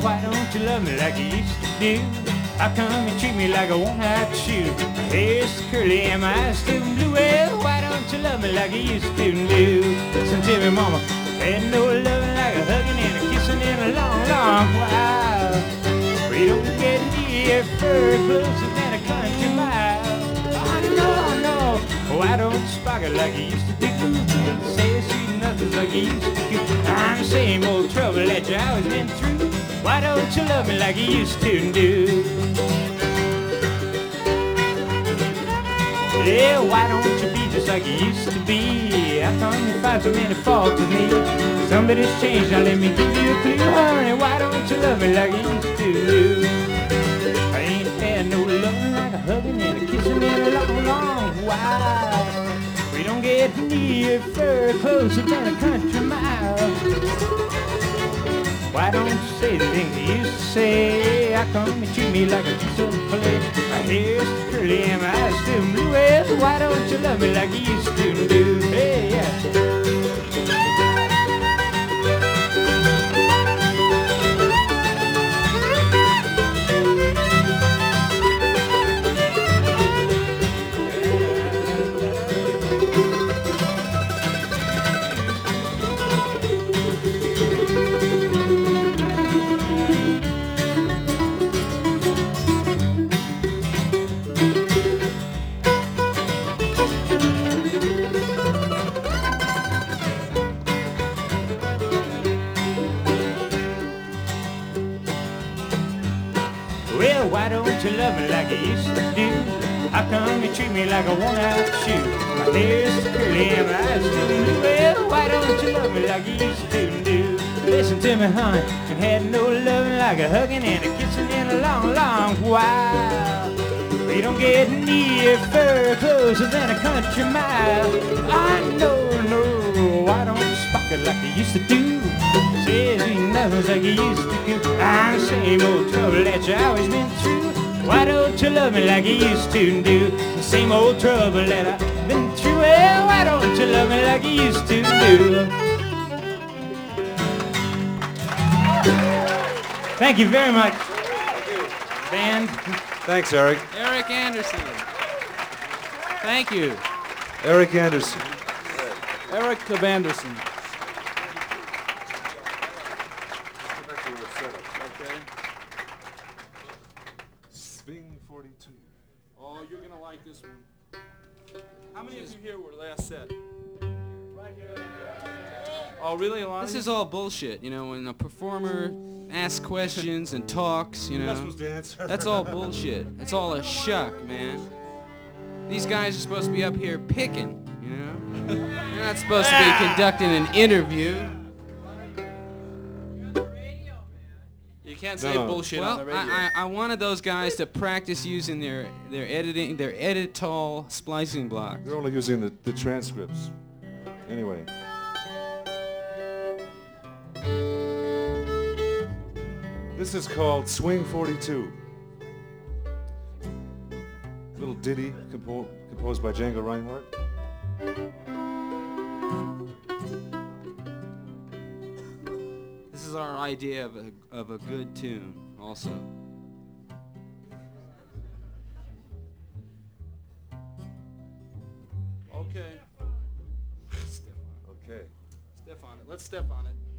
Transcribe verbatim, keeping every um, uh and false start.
why don't you love me like you used to do? How come you treat me like a one-eyed shoe? My hair's curly and my eyes still blue. Well, why don't you love me like you used to do? Listen to me, mama. Ain't no loving like a hugging and a kissing in a long, long while. We don't get near fur closer than a country mile. Oh, no, no. Why don't you spark it like you used to do? Say sweet nothings like you used to do. I'm the same old trouble that you always been through. Why don't you love me like you used to do? Yeah, why don't you be just like you used to be? How come you find so many faults with me? Somebody's changed, now let me give you a clue, honey. Why don't you love me like you used to do? I ain't had no loving like a hugging and a kissing in a long, long while. We don't get near fur closer than a country mile. Why don't you say the things you used to say? How come you treat me like a piece of clay? My hair's curly and my eyes still blue. Well, why don't you love me like you used to do? Hey, yeah. Well, why don't you love me like you used to do? How come you treat me like a worn-out shoe? My hair's curly and my eyes still blue. Well, why don't you love me like you used to do? Listen to me, honey, and had no loving like a hugging and a kissing in a long, long while. We don't get near fur closer than a country mile. I know, no, why don't you spark it like you used to do? Says ain't nothing like you used to do. I'm the same old trouble that you always been through. Why don't you love me like you used to do? The same old trouble that I've been through. Well, why don't you love me like you used to do? Thank you very much, band. Thanks, Eric. Eric Anderson. Thank you. Eric Anderson. Eric Anderson. Swing forty-two. Oh, you're gonna like this one. How many of you here were last set? Oh, really? A lot This of is all bullshit, you know, when a performer asks questions and talks, you You're not know. supposed to answer. That's all bullshit. It's all a shuck, man. These guys are supposed to be up here picking, you know. They're not supposed to be conducting an interview. You can't say No, no. bullshit on Well, the radio. I, I, I wanted those guys to practice using their, their editing, their editol splicing block. They're only using the, the transcripts. Anyway. This is called Swing forty-two. Little ditty compo- composed by Django Reinhardt. This is our idea of a, of a good tune, also. Okay. Okay. Step on it. Let's step on it.